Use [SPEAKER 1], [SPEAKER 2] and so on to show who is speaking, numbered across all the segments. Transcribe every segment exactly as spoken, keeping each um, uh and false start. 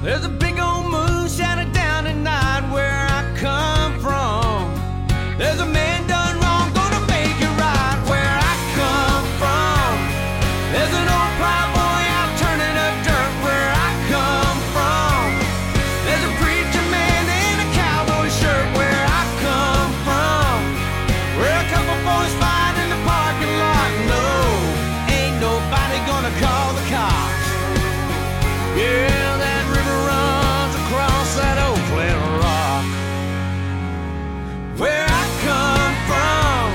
[SPEAKER 1] There's a big old moon shining down at night where I come from. There's a man done wrong, gonna make it right where I come from. There's an old plowboy out turning up dirt where I come from. There's a preacher man in a cowboy shirt where I come from. Where a couple boys fight in the parking lot. No, ain't nobody gonna call the cops. Yeah, that river runs across that old flat rock. Where I come from,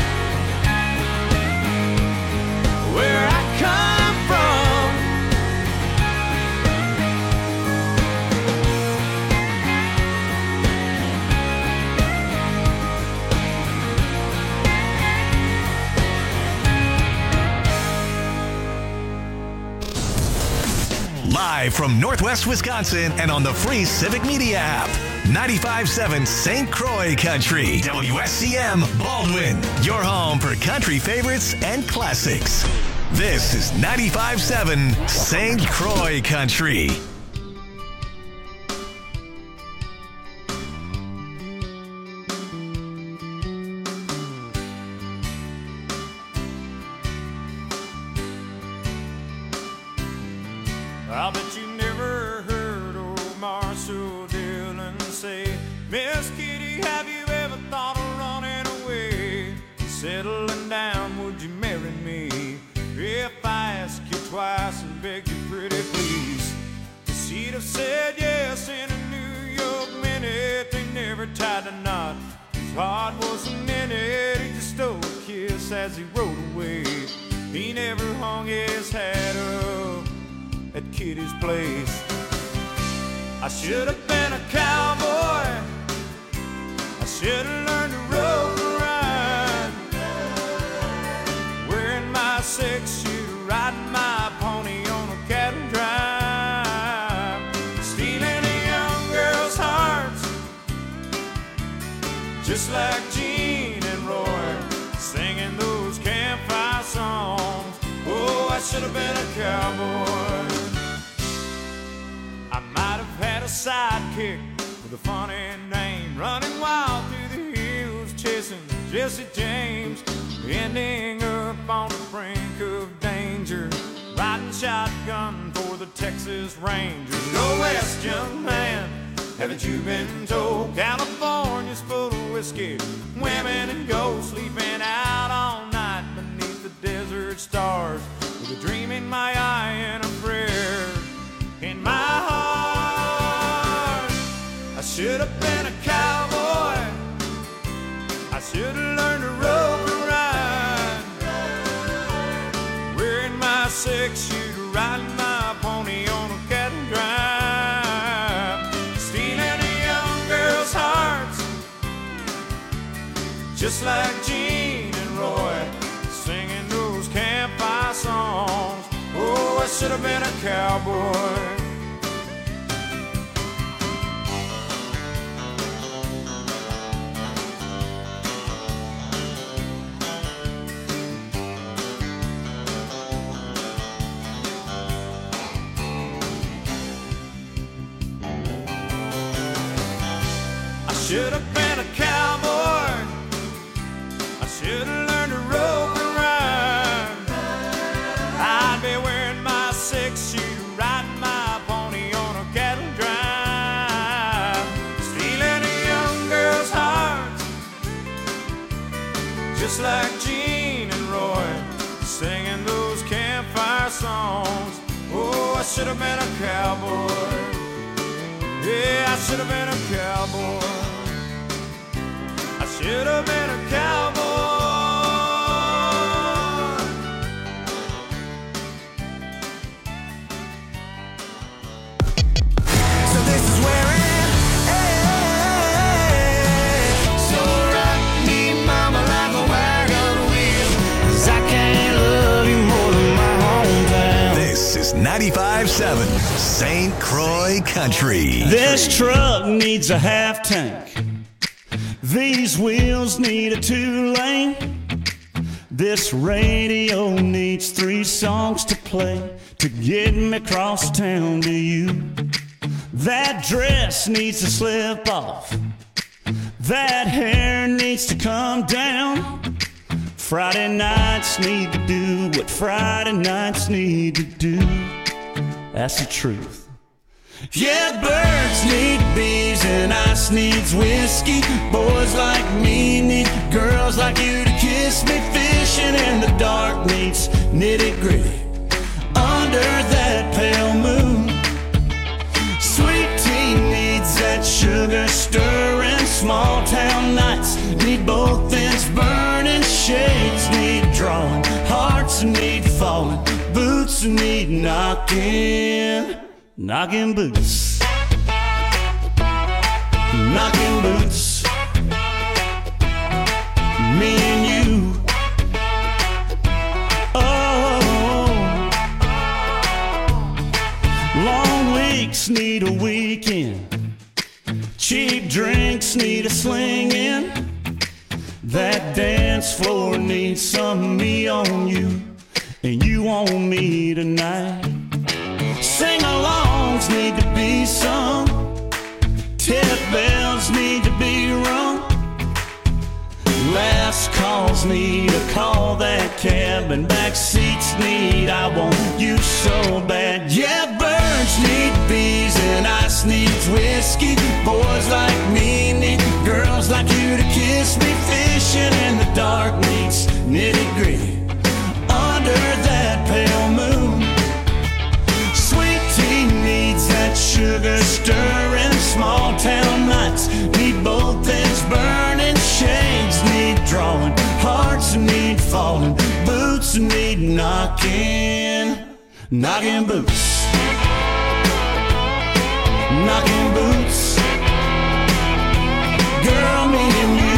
[SPEAKER 1] where I come from.
[SPEAKER 2] Live from Northwest Wisconsin and on the free Civic Media app. ninety-five point seven Saint Croix Country. W S C M Baldwin. Your home for country favorites and classics. This is ninety-five point seven Saint Croix Country.
[SPEAKER 3] I bet you never heard old Marshall Dillon say, Miss Kitty, have you ever thought of running away? Settling down, would you marry me? If I ask you twice and beg you pretty please. She'd have said yes in a New York minute. They never tied a knot. His heart wasn't in it. He just stole a kiss as he rode away. He never hung his hat up at Kitty's place. I should have been a cowboy. I should have learned to rope and ride, wearing my six-shooter, riding my pony on a cattle drive, stealing a young girl's hearts, just like Gene and Roy, singing those campfire songs. Oh, I should have been a cowboy. I might have had a sidekick with a funny name, running wild through the hills, chasing Jesse James, ending up on the brink of danger, riding shotgun for the Texas Rangers. Go west, young man, haven't you been told? California's full of whiskey, women and gold, sleeping out all night beneath the desert stars, with a dream in my eye and a prayer in my heart. I should have been a cowboy. I should have learned to rope and ride, wearing my six-shooter, riding my pony on a cattle drive, stealing a young girl's hearts, just like Gene and Roy, singing those campfire songs. Oh, I should have been a cowboy. I should have been a cowboy. I should have learned to rope and ride. I'd be wearing my six-shooter, riding my pony on a cattle drive, stealing a young girl's heart, just like Gene and Roy, singing those campfire songs. Oh, I should have been a cowboy. Yeah, I should have been a cowboy. I should have been a cowboy.
[SPEAKER 1] So this is where it ends. So rock me, mama, like a wagon wheel, 'cause I can't love you more than my hometown.
[SPEAKER 2] This is ninety-five point seven Saint Croix Country.
[SPEAKER 4] This truck needs a half tank. These wheels need a two-lane. This radio needs three songs to play to get me across town to you. That dress needs to slip off. That hair needs to come down. Friday nights need to do what Friday nights need to do. That's the truth. Yeah, birds need bees and ice needs whiskey. Boys like me need girls like you to kiss me. Fishing in the dark needs nitty gritty under that pale moon. Sweet tea needs that sugar stirring. Small town nights need both ends burning. Shades need drawing. Hearts need falling. Boots need knocking. Knocking boots. Knocking boots. Me and you. Oh. Long weeks need a weekend. Cheap drinks need a slinging. That dance floor needs some me on you, and you on me tonight. Sing-alongs need to be sung. Tip bells need to be rung. Last calls need a call that cab, and back seats need I want you so bad. Yeah, birds need bees and ice needs whiskey. Boys like me need girls like you to kiss me. Fishing in the dark needs nitty gritty under that pale moon. Sweet tea needs that sugar stirring. Small town nights need both ends burning. Shades need drawing. Hearts need falling. Boots need knocking. Knocking boots. Knocking boots. Girl, me and you.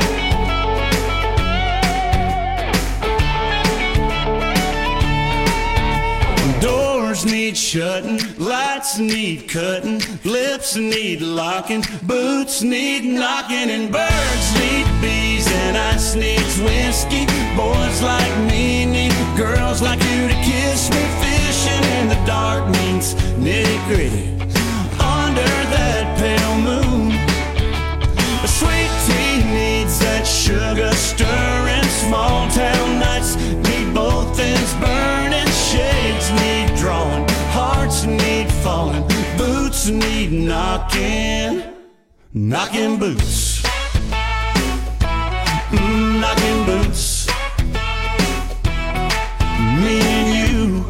[SPEAKER 4] Doors need shutting, lights need cutting, lips need locking, boots need knocking, and birds need bees and ice needs whiskey. Boys like me need girls like you to kiss me. Fishing in the dark means nitty gritty under that pale moon. A sweet tea needs that sugar stirring. Small town nights need both ends burning. Shades need drawing. Hearts need falling. Boots need knocking. Knocking boots. Mm, knocking boots. Me and you.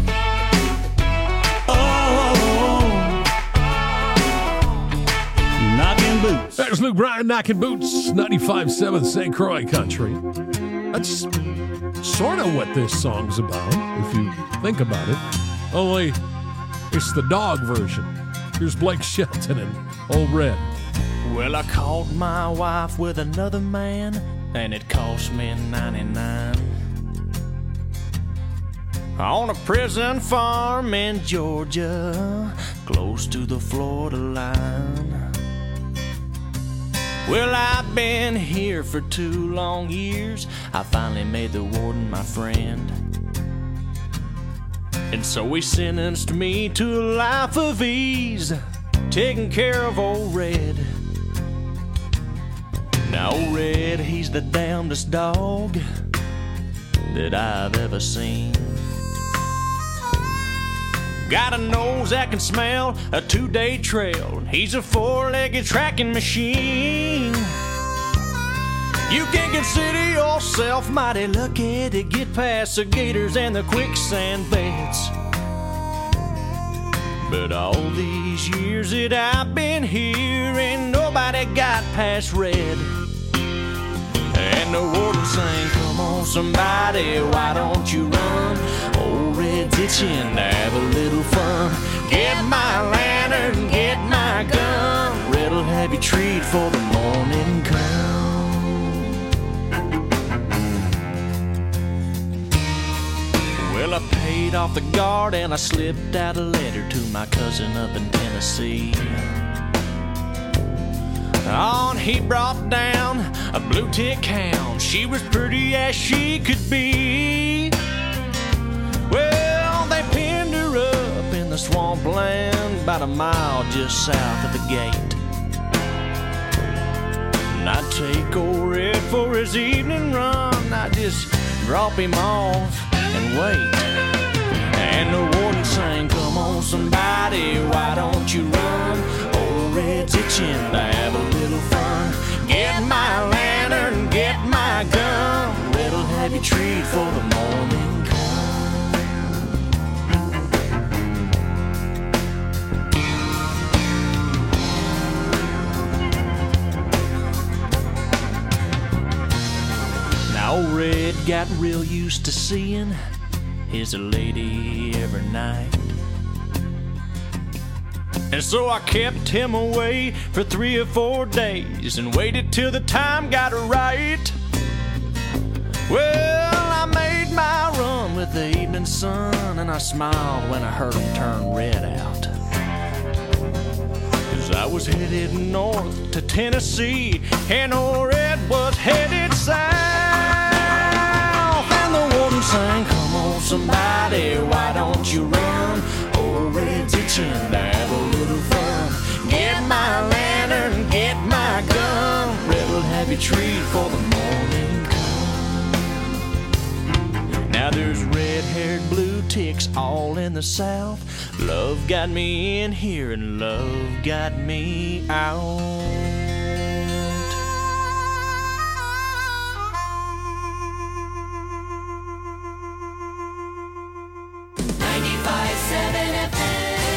[SPEAKER 5] There's Luke Bryan, Knocking Boots, ninety-five point seven Saint Croix Country. That's sort of what this song's about, if you think about it. Only it's the dog version. Here's Blake Shelton and Old Red.
[SPEAKER 3] Well, I caught my wife with another man, and it cost me ninety-nine. On a prison farm in Georgia, close to the Florida line. Well, I've been here for two long years. I finally made the warden my friend. And so he sentenced me to a life of ease, taking care of old Red. Now old Red, he's the damnedest dog that I've ever seen. Got a nose that can smell a two-day trail. He's a four-legged tracking machine. You can consider yourself mighty lucky to get past the gators and the quicksand beds. But all these years that I've been here, ain't nobody got past Red. And the warden sang, come on somebody, why don't you run? Old Red's itching to have a little fun. Get my lantern, get my gun. Red'll have you treat for the morning come. Well, I paid off the guard and I slipped out a letter to my cousin up in Tennessee. On he brought down a blue tick hound. She was pretty as she could be. Well, they pinned her up in the
[SPEAKER 1] swampland about a mile just south of the gate. And I'd take old Red for his evening run. I'd just drop him off and wait. And the warden sang, come on somebody, why don't you run? Old Red's itching to have a little fun. Get my lantern, get my gun. Red'll have you treat for the morning come. Now old Red got real used to seeing his lady every night. And so I kept him away for three or four days and waited till the time got right. Well, I made my run with the evening sun, and I smiled when I heard him turn Red out. 'Cause I was headed north to Tennessee, and old Red was headed south. And the warden sang, come on somebody, why don't you run? Old Red's itching to have a little fun. Get my lantern, get my gun. Red'll have you treat for the morning come. Now there's red-haired blue ticks all in the south. Love got me in here and love got me out.
[SPEAKER 6] ninety-five seven F M.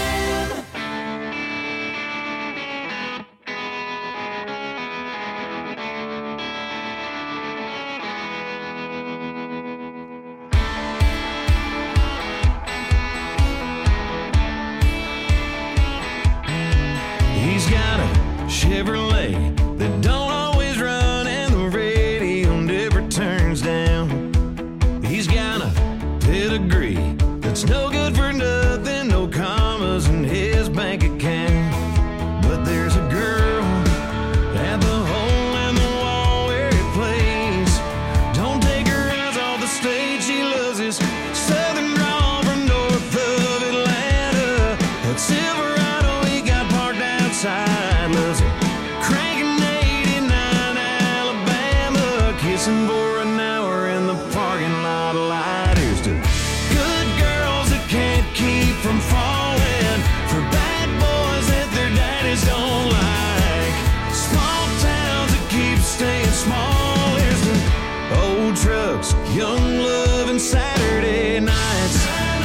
[SPEAKER 1] He's got a Chevrolet that don't always run, and the radio never turns down. He's got a pedigree that's no good for nothing, no commas in his bank account. But there's a girl at the hole in the wall where he plays. Don't take her eyes off the stage, she loves his southern drawl from north of Atlanta. That Silverado he got parked outside, loves it cranking eighty-nine Alabama, kissing for an hour in the parking lot of lighters. To good girls that can't keep from falling for bad boys that their daddies don't like. Small towns that keep staying small. Here's the old trucks, young love, and Saturday nights.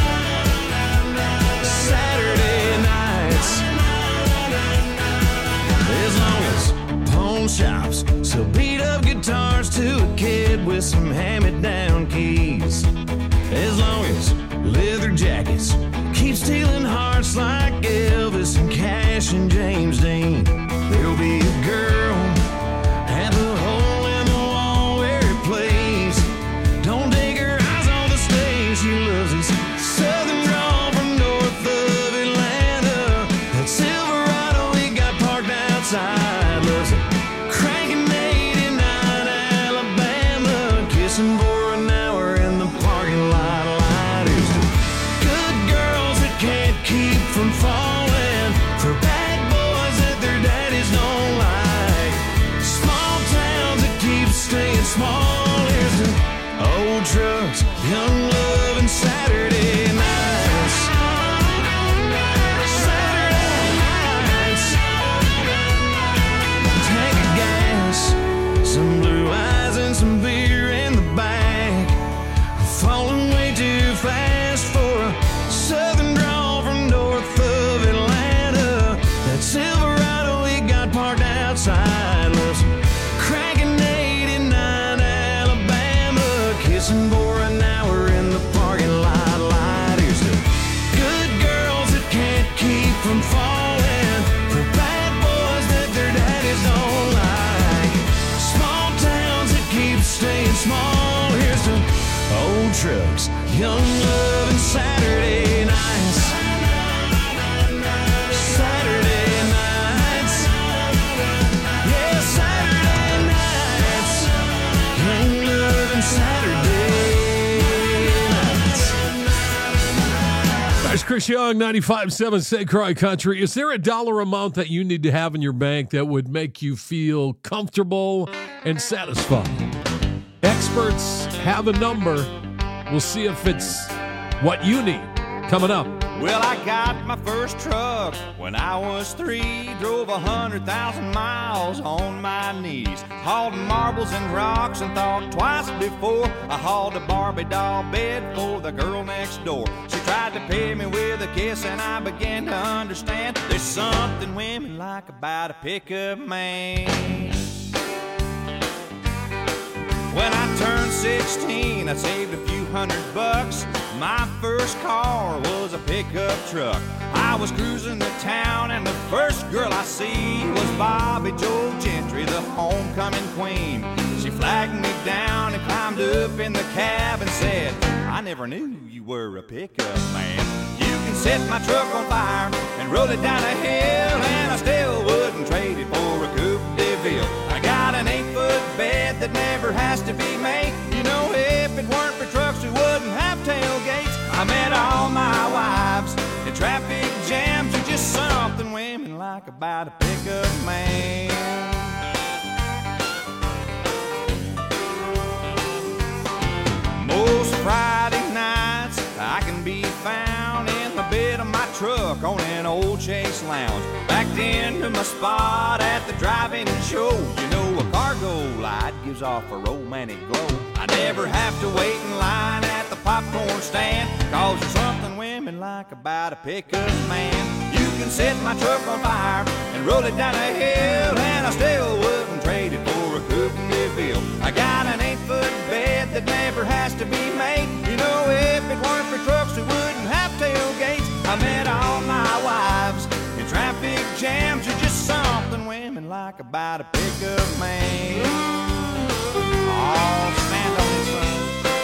[SPEAKER 1] Saturday nights. As long as pawn shops sell beat up guitars to a kid with some hand-me-down keys. As long as leather jackets keep stealing hearts like Elvis and Cash and James Dean, there'll be a girl at the hole in the wall where he plays. Don't take her eyes on the stage, she loves his southern drawl from north of Atlanta. That Silverado he got parked outside, loves it cranking eighty-nine Alabama, kissing for an hour in the parking lot of lighters. Good girls that can't keep from falling for bad boys that their daddies don't like. Small towns that keep staying small. Here's the old trucks, young love, and Saturday nights. Saturday nights. Tank of gas, some blue eyes, and some beer in the back. Falling way too fast for a southern drawl from north of Atlanta. That Silverado he got parked outside, loves cranking eighty-nine Alabama, kissing for an hour in the parking lot light. Here's the good girls that can't keep from falling for bad boys that their daddies don't like. Small towns that keep staying small. Here's the old trucks, young love, and Saturday nights. Saturday nights. Yeah, Saturday nights. Young love and Saturday nights.
[SPEAKER 5] That's Chris Chris Young, ninety-five point seven Saint Croix Country. Is there a dollar amount that you need to have in your bank that would make you feel comfortable and satisfied? Experts have a number. We'll see if it's what you need. Coming up.
[SPEAKER 3] Well, I got my first truck when I was three. Drove a hundred thousand miles on my knees. Hauled marbles and rocks and thought twice before I hauled a Barbie doll bed for the girl next door. She tried to pay me with a kiss and I began to understand there's something women like about a pickup man. When I turned sixteen, I saved a few hundred bucks. My first car was a pickup truck. I was cruising the town and the first girl I see was Bobby Joe Gentry, the homecoming queen. She flagged me down and climbed up in the cab and said, I never knew you were a pickup man. You can set my truck on fire and roll it down a hill, and I still wouldn't trade it for a Coupe de Ville. I got an eight-foot bed that never has to be made. You know, if it weren't for trucks, we wouldn't have tailgates. I met all my wives in traffic jams. Are just something women like about a pickup man. Most Friday nights I can be found in the bed of my truck on an old Chase Lounge, backed into my spot at the drive-in show. You know, a cargo light gives off a romantic glow. I never have to wait in line at the popcorn stand, cause there's something women like about a pickup man. You can set my truck on fire and roll it down a hill, and I still wouldn't trade it for a Coupe de Ville. I got an eight-foot bed that never has to be made. You know, if it weren't for trucks, we wouldn't have tailgates. I met all my wives in traffic jams. Are just something women like about a pickup man. Oh, stand on this son.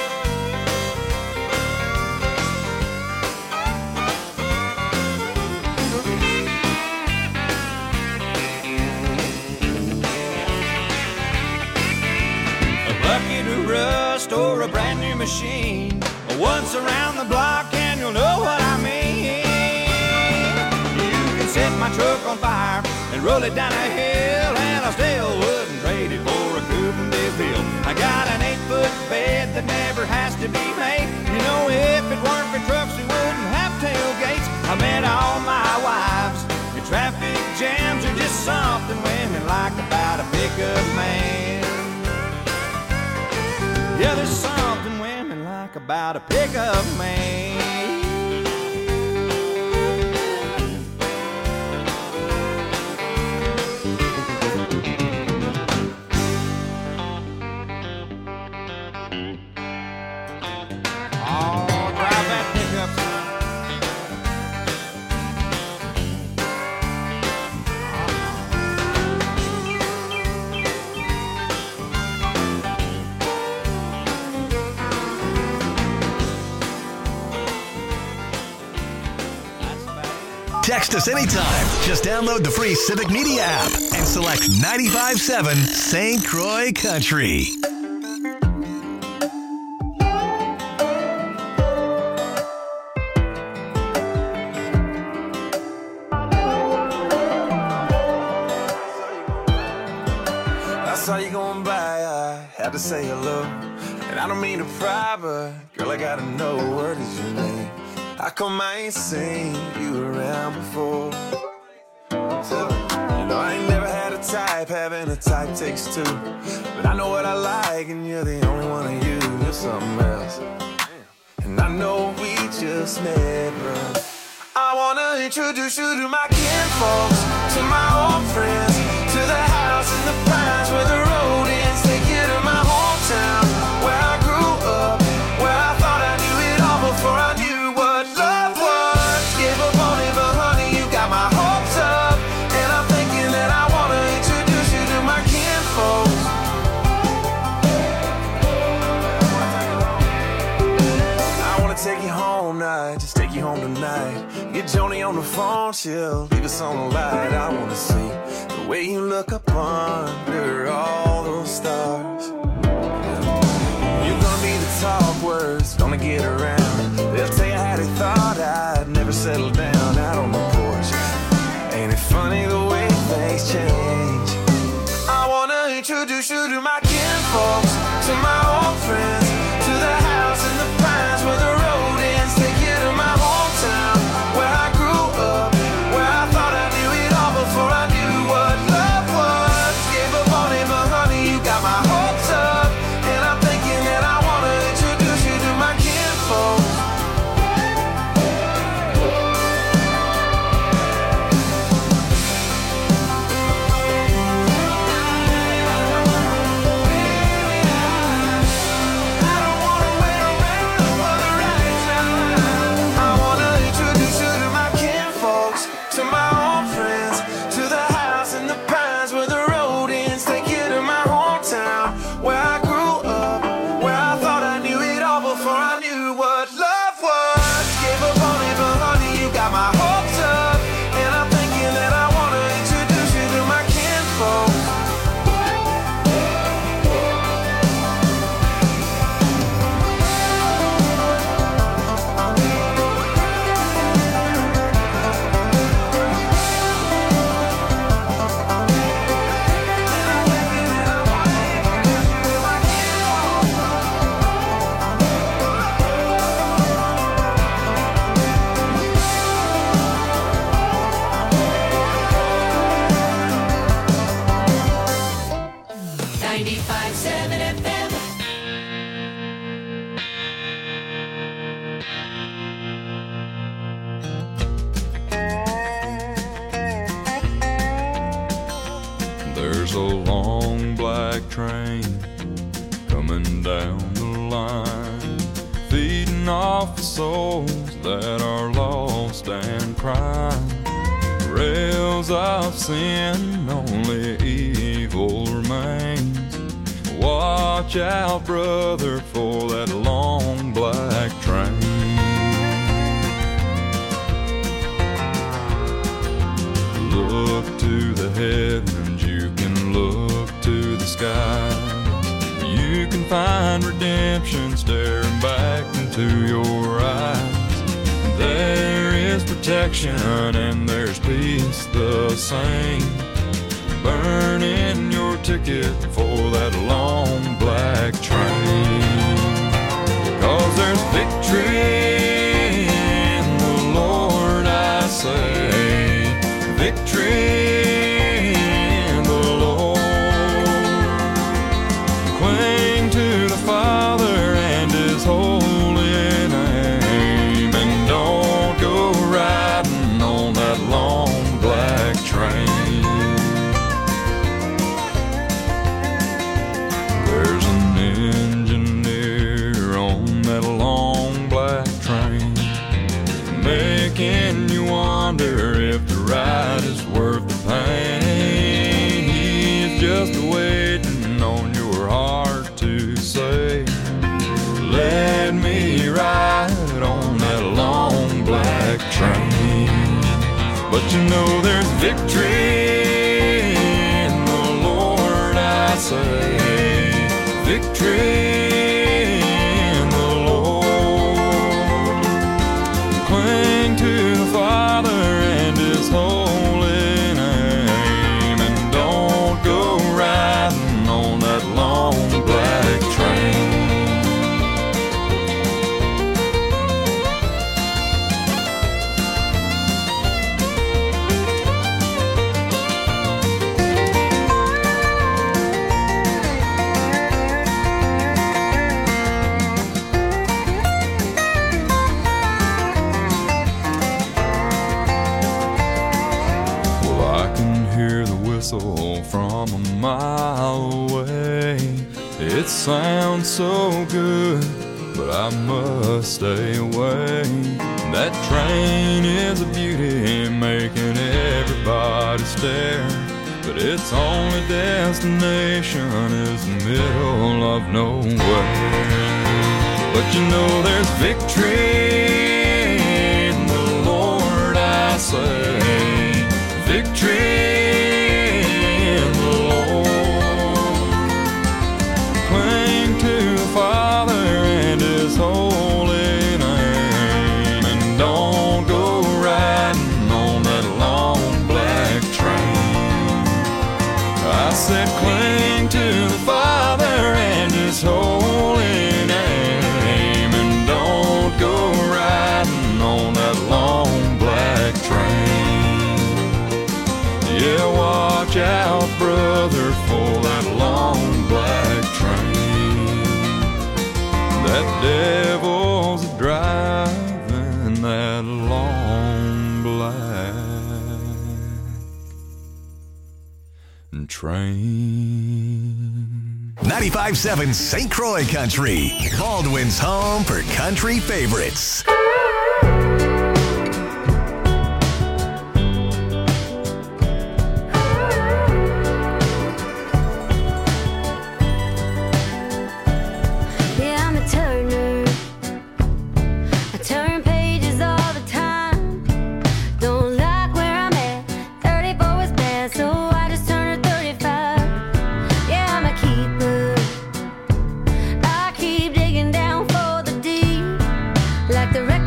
[SPEAKER 3] A bucket of rust or a brand new machine, once around the block and you'll know what I mean. You can set my truck on fire and roll it down a hill, and I still wouldn't trade it for a Coupe de Ville. I got an eight-foot bed that never has to be made. You know, if it weren't for trucks, we wouldn't have tailgates. I met all my wives in traffic jams. Are just something women like about a pickup man. Yeah, there's something women like about a pickup man. Oh, drive that pickup, son.
[SPEAKER 2] Text us anytime. Just download the free Civic Media app and select ninety-five point seven Saint Croix Country.
[SPEAKER 7] I saw you going by, I had to say hello. And I don't mean to pry, but girl, I gotta know, what is your name? How come I ain't seen you around before? So, you know, I ain't never had a type, having a type takes two. But I know what I like, and you're the only one of you. You're something else. And I know we just met, but I wanna introduce you to my kinfolks, to my old friends, to the house in the pines where the road ends. Take you to my hometown, where I grew up, where I thought I knew it all before I knew what love was. Give up on it, but honey, you got my hopes up, and I'm thinking that I wanna introduce you to my kinfolks. I wanna take you home night, just take you home tonight. Get Joni on the phone, she'll leave us on the light. I wanna see the way you look up under all those stars. You're gonna be the talk words, gonna get around. They'll tell you how they thought I'd never settle
[SPEAKER 3] a long black train coming down the line, feeding off the souls that are lost and crying. Rails of sin, only evil remains. Watch out, brother, for that long black train. Look to the heavens, you can look to the sky. You can find redemption staring back into your eyes. There is protection and there's peace the same. Burn in your ticket for that long black train. 'Cause there's victory in the Lord, I say. Victory in the Lord. Cling to the Father and His holy name, and don't go riding on that long black train. There's an engineer on that long black train, making you wonder if the ride is worth the pain. He's just waiting on your heart to say, let me ride on that long black train. But you know there's victory in the Lord, I say. Victory in the Lord. Cling to the Father and His holy name, and don't go riding on that long black train. From a mile away, it sounds so good, but I must stay away. That train is a beauty, making everybody stare, but its only destination is the middle of nowhere. But you know there's victory in the Lord, I say. Victory. Father and His holy name, and don't go riding on that long black train. I said cling to the Father and His holy name, and don't go riding on that long black train. Yeah, watch out, brother, for that long black train. That devil's driving that long black train.
[SPEAKER 2] ninety-five point seven Saint Croix Country, Baldwin's home for country favorites.
[SPEAKER 8] Like the record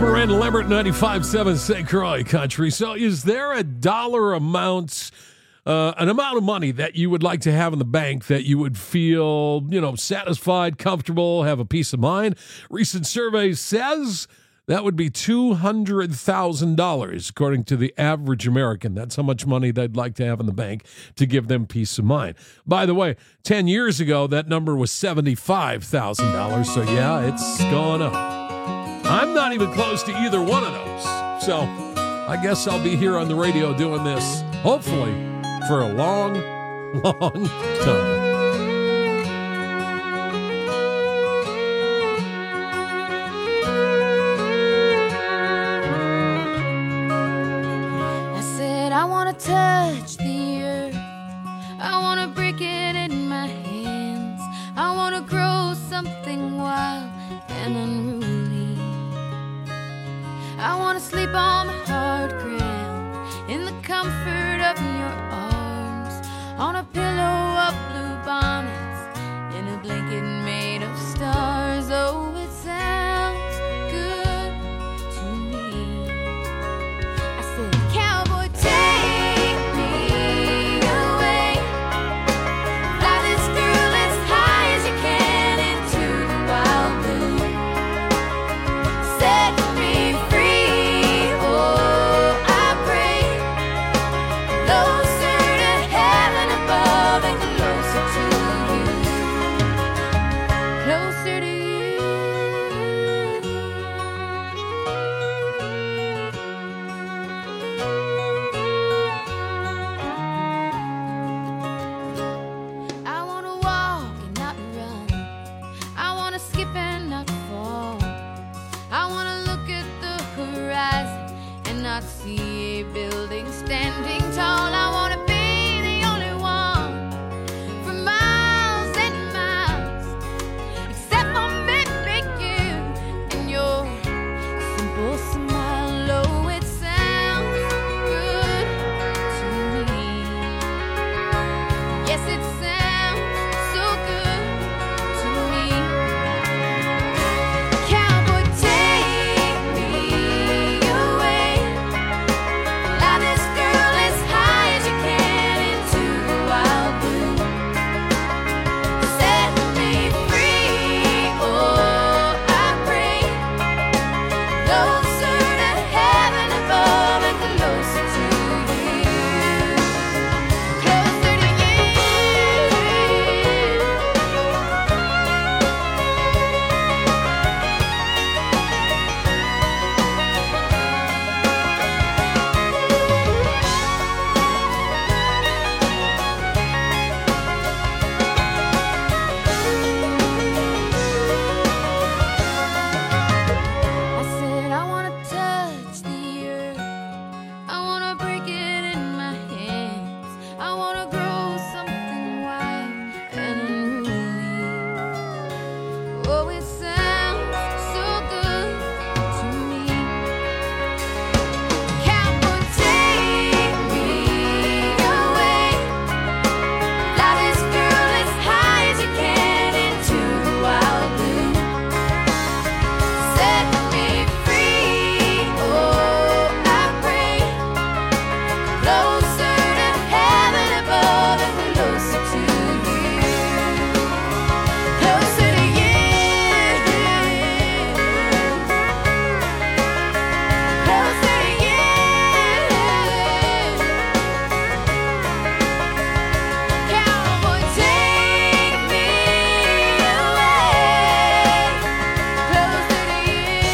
[SPEAKER 5] Miranda Lambert, ninety-five point seven Saint Croix Country. So is there a dollar amount, uh, an amount of money that you would like to have in the bank that you would feel, you know, satisfied, comfortable, have a peace of mind? Recent survey says that would be two hundred thousand dollars, according to the average American. That's how much money they'd like to have in the bank to give them peace of mind. By the way, ten years ago, that number was seventy-five thousand dollars. So, yeah, it's gone up. I'm not even close to either one of those. So I guess I'll be here on the radio doing this, hopefully, for a long, long time.
[SPEAKER 8] I want to touch the earth. I want to break it in my hands. I want to grow something wild and unruly. I want to sleep on the hard ground in the comfort of your arms, on a pillow of blue bonnets, in a blanket made of stars. Oh, it sounds good to me. I said, cowboy, take me away. Fly this girl as high as you can into the wild blue. Set me free, oh, I pray. Closer to heaven above and closer to you. Closer to you. I want to walk and not run. I want to skip and not fall. I want to look at the horizon and not see a building standing tall. I want to be the only one for miles and miles, except for maybe you and your simple smile. Oh, it sounds good to me. Yes, it sounds so good to me. Cowboy, take me away. Fly this girl as high as you can into the wild blue. Set me free, oh, I pray. Closer to heaven above and closer to you. Closer to I said I want to touch the earth. I want to break it in my hands. I want to grow something wild and unruly. Oh, it sounds so good to me. Cowboy, take me away. Fly this girl as high as you can into the wild blue. Set me free, oh, I pray. Closer to heaven above and closer to you. Closer to you. Closer to you. Cowboy, take me away. Closer to you.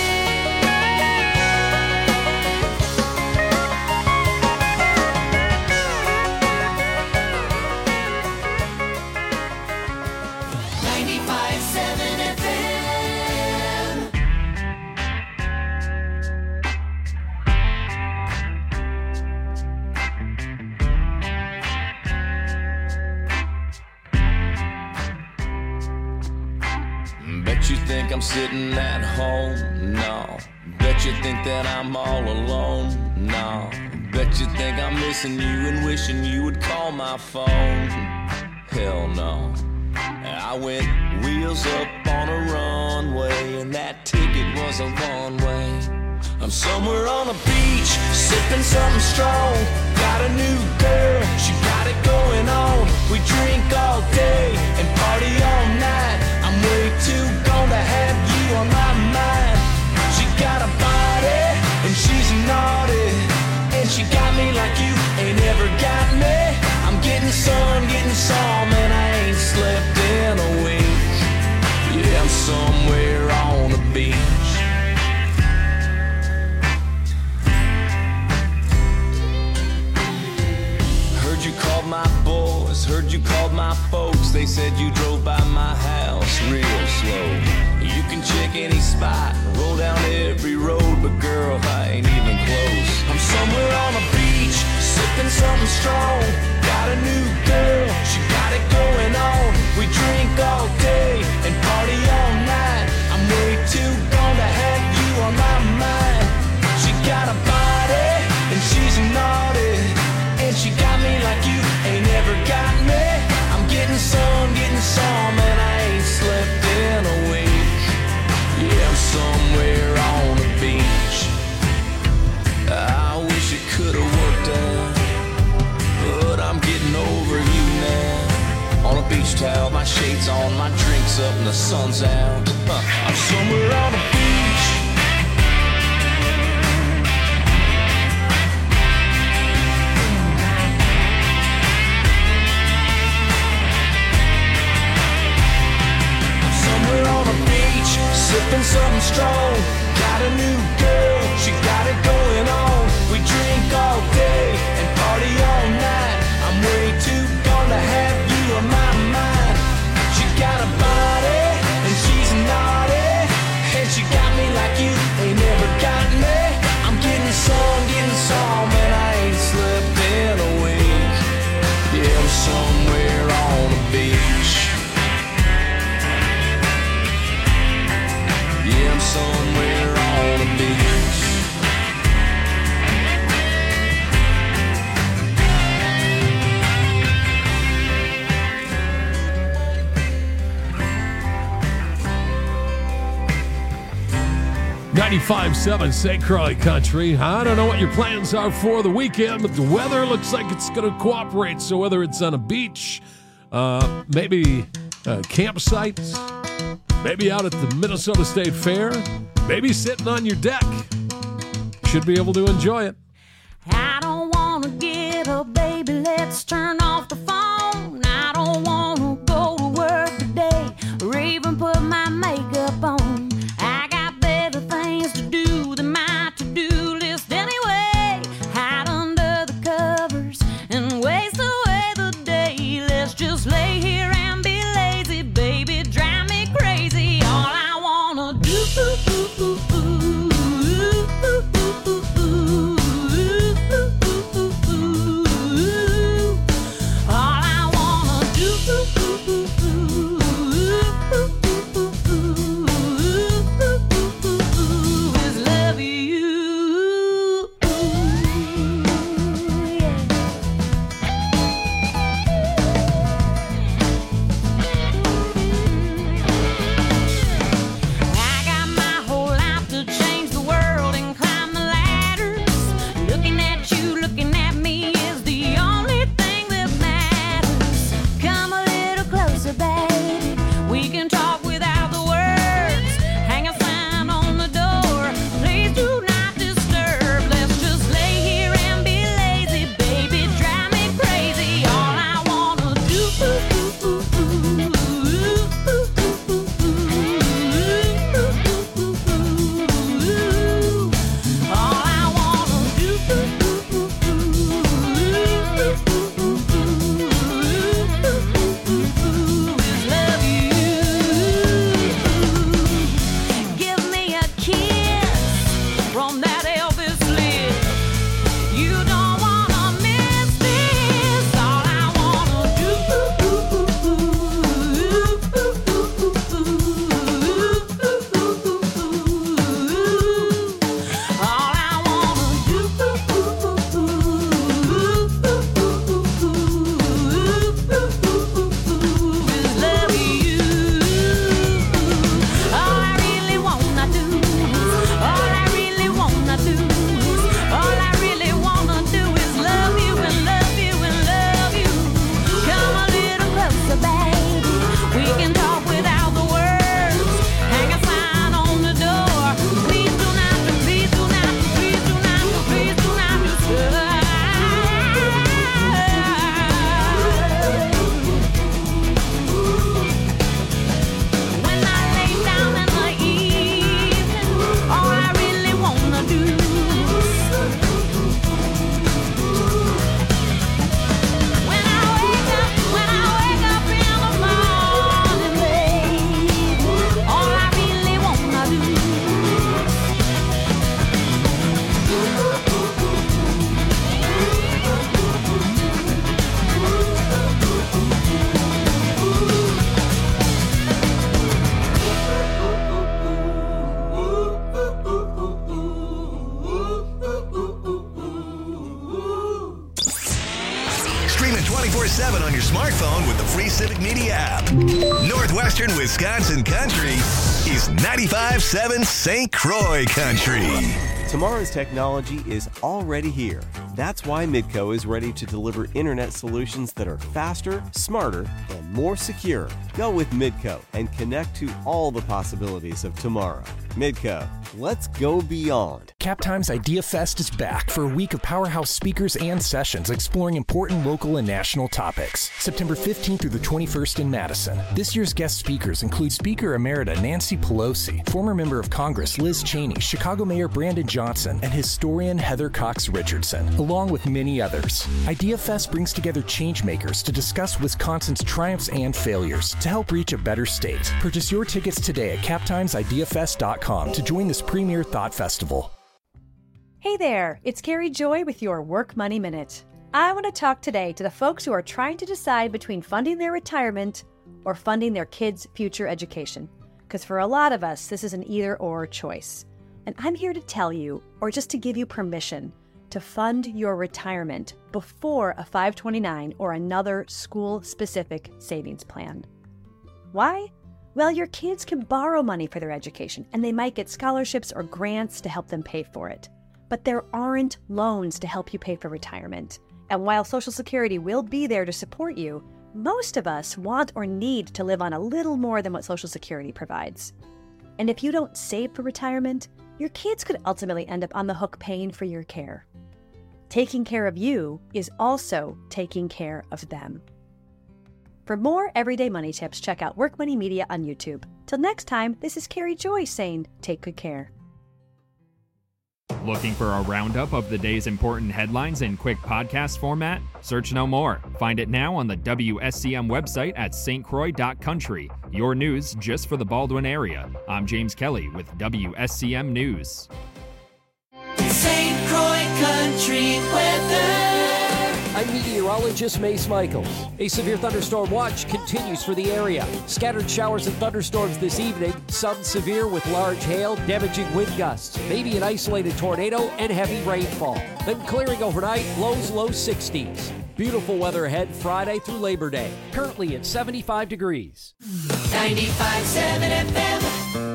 [SPEAKER 6] ninety-five point seven F M.
[SPEAKER 7] Bet you think I'm sitting at home? No. Bet you think that I'm all alone? No. Bet you think I'm missing you and wishing you would call my phone? Hell no. I went wheels up on a runway, and that ticket was a one way.
[SPEAKER 1] I'm somewhere on the beach, sipping something strong. Got a new girl, she got it going on. We drink all day and party all night. I'm way too gone to have you on my mind. She got a body and she's naughty, and she got me like you ain't ever got me. I'm getting sun, getting some, and I ain't slept in a week. Yeah, I'm somewhere on the beach. Heard you called my boys, heard you called my folks. They said you drove by my house real slow. You can check any spot, roll down every road, but girl, I ain't even close. I'm somewhere on the beach, sipping something strong. Got a new girl, she got it going on. We drink all day and party all night. I'm way too gone to have you on my mind. She got a body and she's naughty, and she got me like you ain't ever got me. I'm getting some, getting some, and I ain't slept in a week. Yeah, I'm somewhere on the beach. I wish it could've worked out, but I'm getting over you now. On a beach towel, my shades on, my drinks up, and the sun's out. Huh. I'm somewhere on the beach. I'm somewhere on the beach, sipping something strong. Got a new girl, she got it going on. We drink all day and party all night. I'm way too gone to have you on my mind. She got a body and she's naughty, and she got me like you ain't never got me. I'm getting some, getting some, and I ain't slept in a week. Yeah, I'm somewhere on the beach. Yeah, I'm somewhere on the beach.
[SPEAKER 5] ninety-five seven Saint Croix Country. I don't know what your plans are for the weekend, but the weather looks like it's going to cooperate. So whether it's on a beach, uh, maybe uh, campsites, maybe out at the Minnesota State Fair, maybe sitting on your deck, should be able to enjoy it.
[SPEAKER 9] I don't want to get up, baby, let's turn off the phone. I don't want to go to work today or even put my makeup on. I got better things to do than my to-do list anyway. Hide under the covers and waste away the day. Let's just lay here and be lazy, baby, drive me crazy. All I want to do
[SPEAKER 2] twenty-four seven on your smartphone with the free Civic Media app. Northwestern Wisconsin Country is ninety-five point seven Saint Croix Country.
[SPEAKER 10] Tomorrow's technology is already here. That's why Midco is ready to deliver internet solutions that are faster, smarter, and more secure. Go with Midco and connect to all the possibilities of tomorrow. Midco, let's go beyond.
[SPEAKER 11] Captime's Idea Fest is back for a week of powerhouse speakers and sessions exploring important local and national topics. September fifteenth through the twenty-first in Madison. This year's guest speakers include Speaker Emerita Nancy Pelosi, former member of Congress Liz Cheney, Chicago Mayor Brandon Johnson, and historian Heather Cox Richardson, along with many others. Idea Fest brings together changemakers to discuss Wisconsin's triumphs and failures to help reach a better state. Purchase your tickets today at captimes idea fest dot com to join this premier thought festival.
[SPEAKER 12] Hey there, it's Carrie Joy with your Work Money Minute. I want to talk today to the folks who are trying to decide between funding their retirement or funding their kids' future education. Because for a lot of us, this is an either-or choice. And I'm here to tell you, or just to give you permission, to fund your retirement before a five twenty-nine or another school-specific savings plan. Why? Well, your kids can borrow money for their education, and they might get scholarships or grants to help them pay for it. But there aren't loans to help you pay for retirement. And while Social Security will be there to support you, most of us want or need to live on a little more than what Social Security provides. And if you don't save for retirement, your kids could ultimately end up on the hook paying for your care. Taking care of you is also taking care of them. For more everyday money tips, check out Work Money Media on YouTube. Till next time, this is Carrie Joy saying, take good care.
[SPEAKER 13] Looking for a roundup of the day's important headlines in quick podcast format? Search no more. Find it now on the W S C M website at s t croix dot country. Your news just for the Baldwin area. I'm James Kelly with W S C M News.
[SPEAKER 6] Saint Croix Country weather.
[SPEAKER 14] I'm meteorologist Mace Michaels. A severe thunderstorm watch continues for the area. Scattered showers and thunderstorms this evening. Some severe with large hail, damaging wind gusts. Maybe an isolated tornado and heavy rainfall. Then clearing overnight, lows low sixties. Beautiful weather ahead Friday through Labor Day. Currently at seventy-five degrees.
[SPEAKER 6] ninety-five point seven F M.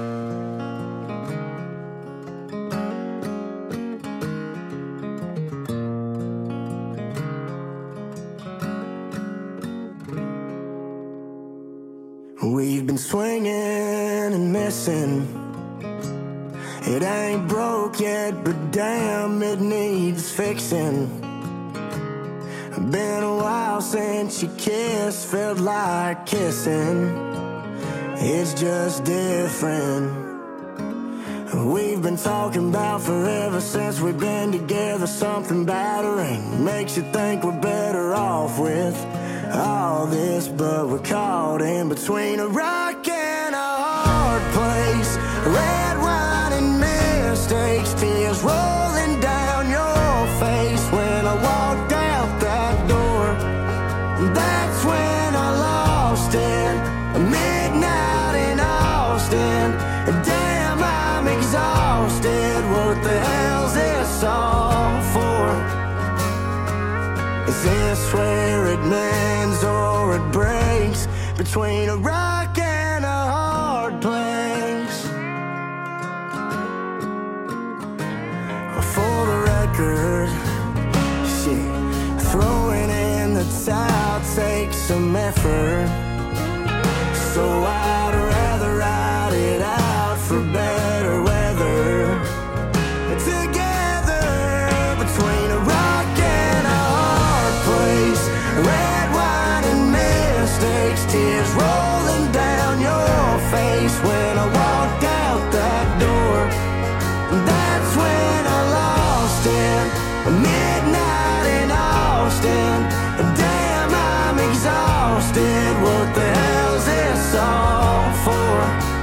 [SPEAKER 15] We've been swinging and missing. It ain't broke yet, but damn, it needs fixing. Been a while since you kissed, felt like kissing. It's just different. We've been talking about forever since we've been together. Something battering makes you think we're better off with all this, but we're caught in between a rock and a hard place. Red wine and mistakes, tears rolling down your face. When I walked out that door, that's when I lost it. Midnight in Austin, damn, I'm exhausted. What the hell's this all for? Is this where it mends or it breaks? Between a rock and a hard place. For the record, shit, throwing in the towel takes some effort. So I'd rather ride it out for better weather. Together, between a rock and a hard place. Red wine and mistakes, tears rolling down your face. When I walked out that door, that's when I lost it. Midnight in Austin, damn, I'm exhausted. What the hell's this all for?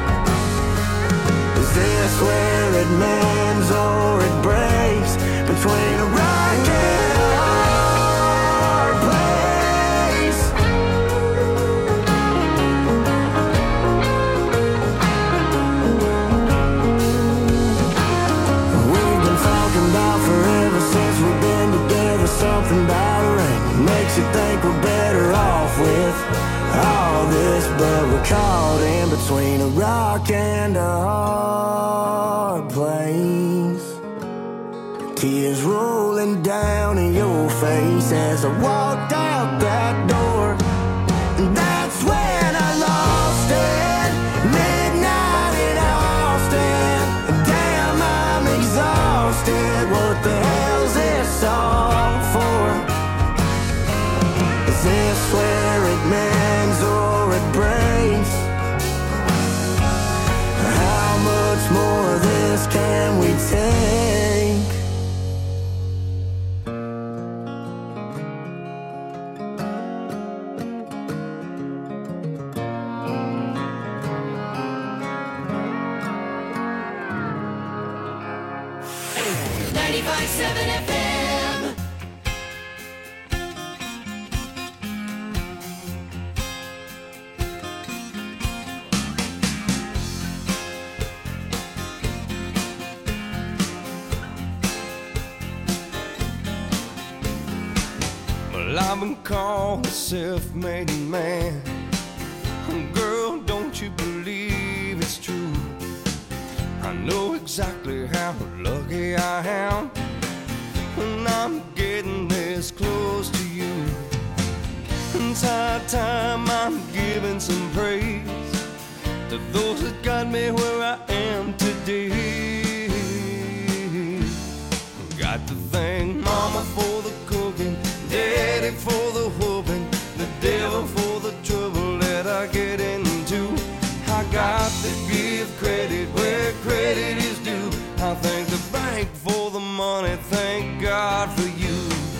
[SPEAKER 15] Is this where it mends or it breaks? Between a rock and a hard place. We've been talking about forever since we've been between a rock and a hard place. Tears rolling down in your face as I walked out that door. And that's when I lost it. Midnight in Austin. And damn, I'm exhausted. What the hell's this all for? Is this where it mends or it breaks? How much more of this can we take?
[SPEAKER 6] ninety-five seven F M.
[SPEAKER 3] Well, I've been called a self-made man. Girl, don't you believe it's true? I know exactly how lucky I am when I'm getting this close to you. It's high time I'm giving some praise to those that got me where I am today. Got to thank Mama for the cooking, Daddy for the whooping, the devil for the trouble that I get into. I got to give credit where credit is due. I thank the bank for the money, thank God for you.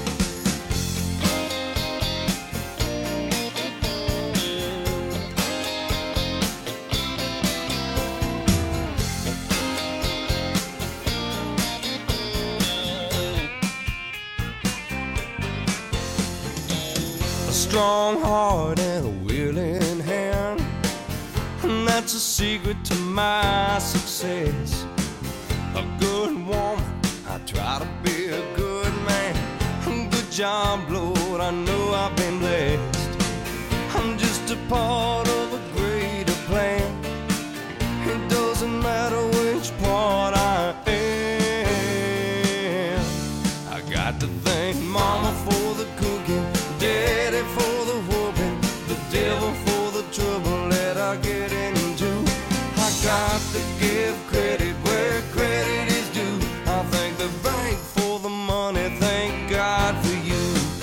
[SPEAKER 3] A strong heart and a willing hand, and that's a secret to my success. A good woman, I try to be a good man. Good job, Lord, I know I've been blessed. I'm just a part of a greater plan. It doesn't matter which part I am. I got to thank Mama for the cooking, Daddy for the whooping, the devil for the trouble that I get into. I got to give credit where credit is due. I thank the bank for the money, thank God for you.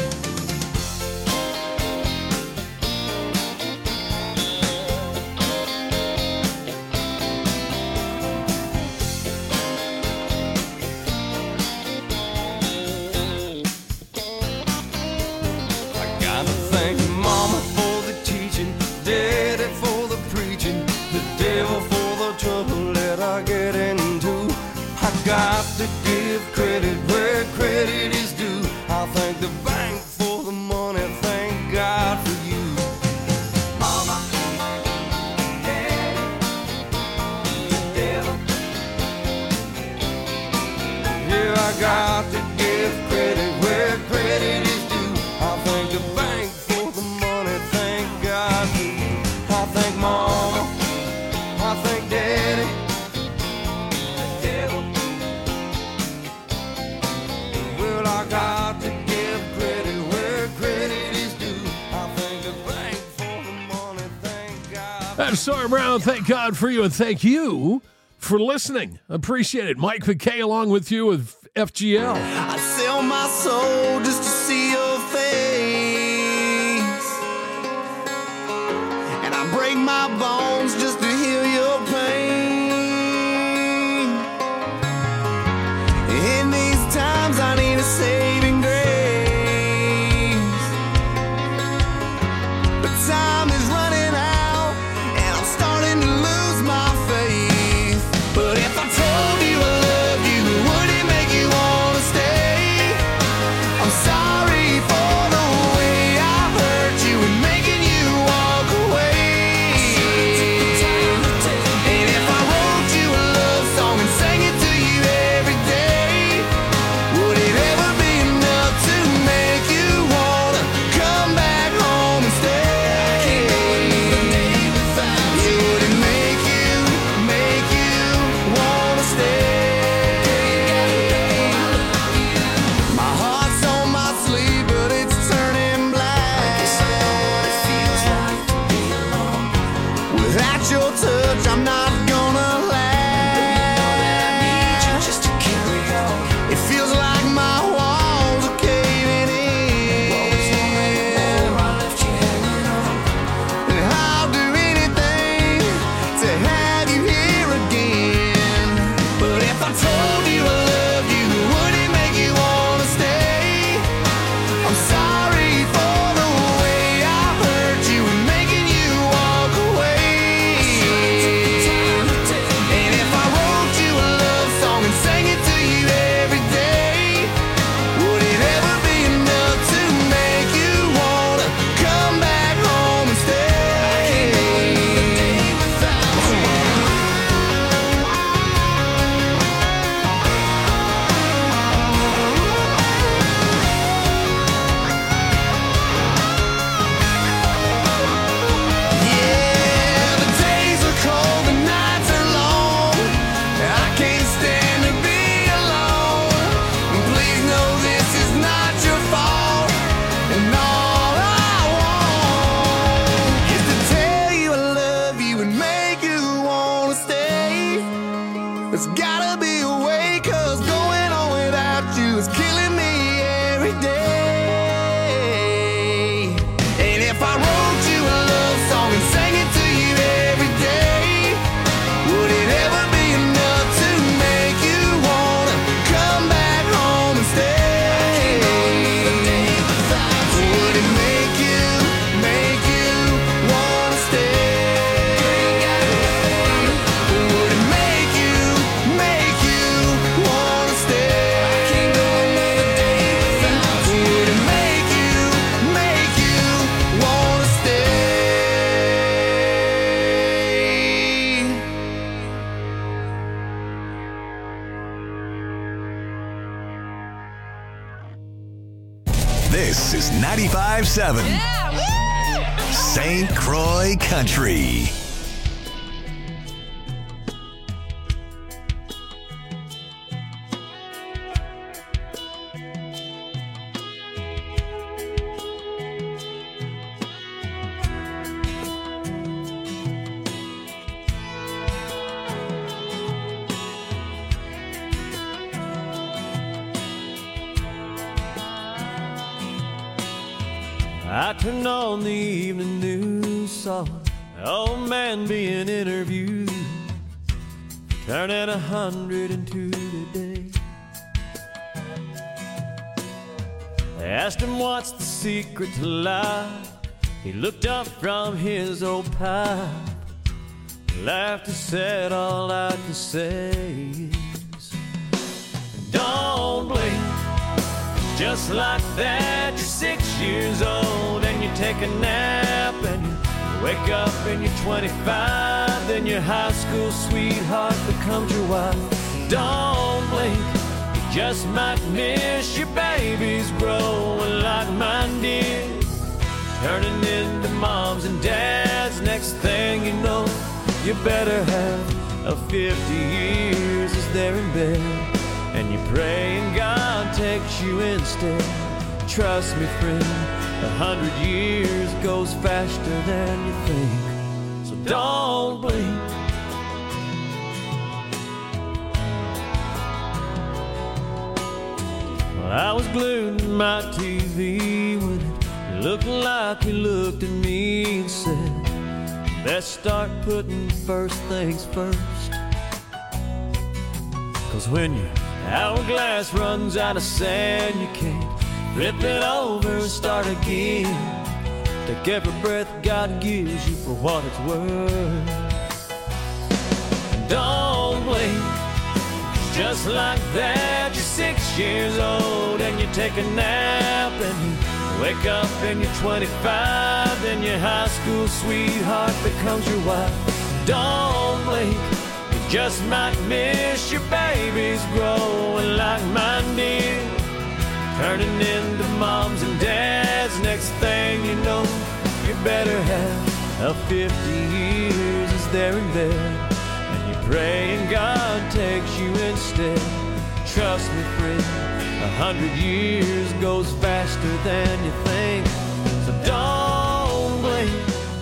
[SPEAKER 3] I gotta thank Mama for the teaching, Daddy for the preaching, the devil for the trouble that I get into. I got to give credit where credit is due. I thank the bank for the money, thank God for you. Mama, Daddy, the devil. Yeah, I got to give credit where credit is due. I thank the bank for the money, thank God for you. I thank Mama, I thank Daddy, the devil. Well, I got to give credit where credit is due. I thank the bank for the money, thank God.
[SPEAKER 5] That's Sawyer Brown. Thank God for you, and thank you for listening. Appreciate it. Mike McKay along with you with F G L.
[SPEAKER 15] I sell my soul just to see your face, and I break my bones just to heal your pain. In these times I need a saving grace, but time is running out and I'm starting to lose my faith. But if I told you I love you, would it make you wanna stay? I'm sorry for the way I hurt you and making you walk away. And if I wrote you a love song and sang it to you every day, would it ever be you is killing me every day. And if I wrote you a love song and sang it to you every day, would it ever be enough to make you wanna come back home and stay? Would it make you, make you wanna stay? Would it make you, make you wanna stay? Would it make you, make you wanna stay?
[SPEAKER 2] This is ninety-five seven Saint Croix Country.
[SPEAKER 3] I turned on the evening news, saw an old man being interviewed, turning a hundred and two today. They asked him what's the secret to life. He looked up from his old pipe, laughed and said, all I can say is, don't blink. Just like that, you're six years old and you take a nap and you wake up and you're twenty-five. Then your high school sweetheart becomes your wife. Don't blink, you just might miss your babies growing like mine did, turning into moms and dads. Next thing you know, you better have a fifty years as they're in bed, and you pray and God takes you instead. Trust me, friend, a hundred years goes faster than you think. So don't blink. Well, I was glued to my T V when it looked like you looked at me and said, best start putting first things first. Cause when your hourglass runs out of sand, you can't flip it over and start again. Take every breath God gives you for what it's worth. Don't blink. Just like that, you're six years old and you take a nap and you wake up and you're twenty-five. Then your high school sweetheart becomes your wife. Don't blink. Just might miss your babies growing like mine did, turning into moms and dads. Next thing you know, you better have a fifty years as they're in bed, and you pray and God takes you instead. Trust me, friend, a hundred years goes faster than you think. So don't blink.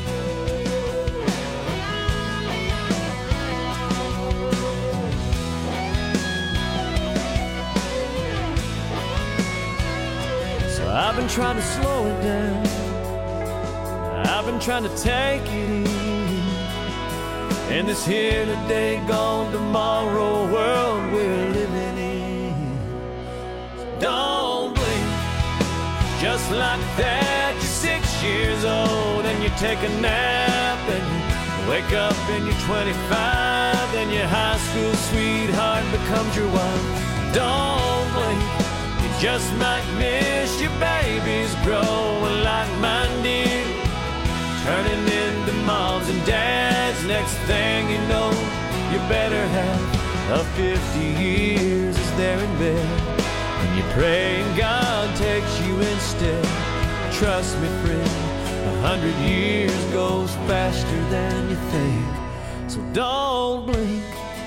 [SPEAKER 3] I've been trying to slow it down, I've been trying to take it easy in this here today, gone tomorrow world we're living in. So don't blink. Just like that, you're six years old and you take a nap and you wake up and you're twenty-five. Then your high school sweetheart becomes your wife. Don't blink. Just might miss your babies growing like mine did, turning into moms and dads. Next thing you know, you better have a fifty years as they're in bed, and you pray and God takes you instead. Trust me, friend, a hundred years goes faster than you think. So don't blink.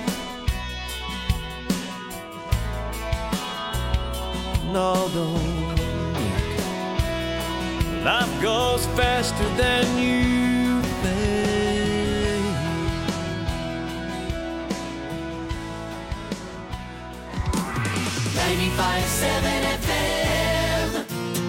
[SPEAKER 3] No, don't blink. Life goes faster than you think.
[SPEAKER 6] ninety-five seven F M.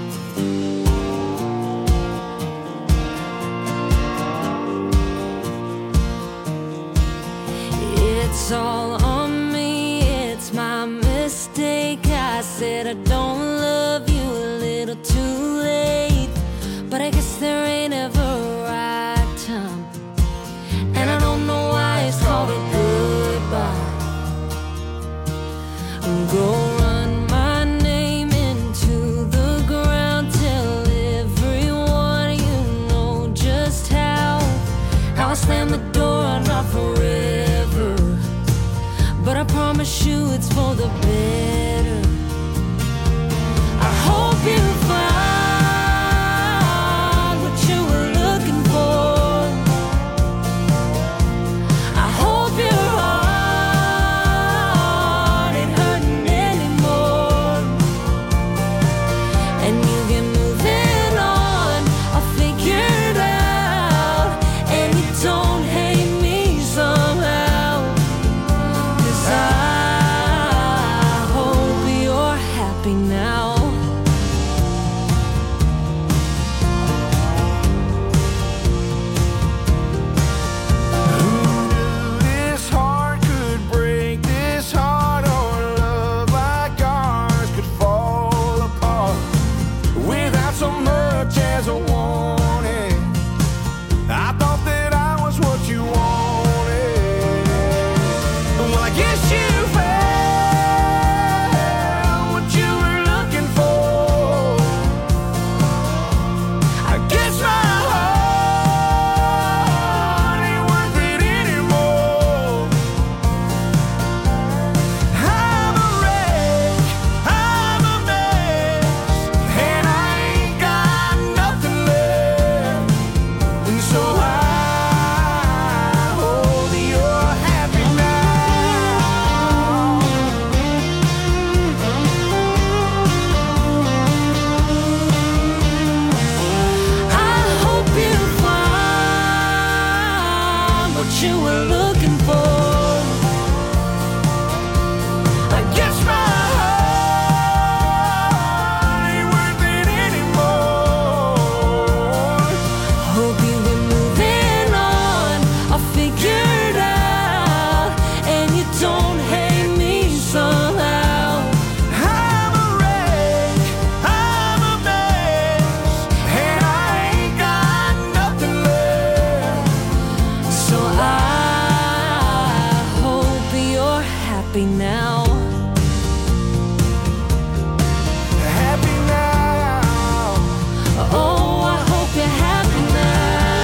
[SPEAKER 9] It's all on me, it's my mistake. I said I don't love you a little too late, but I guess there ain't ever a right time, and I don't know why it's called a goodbye. Go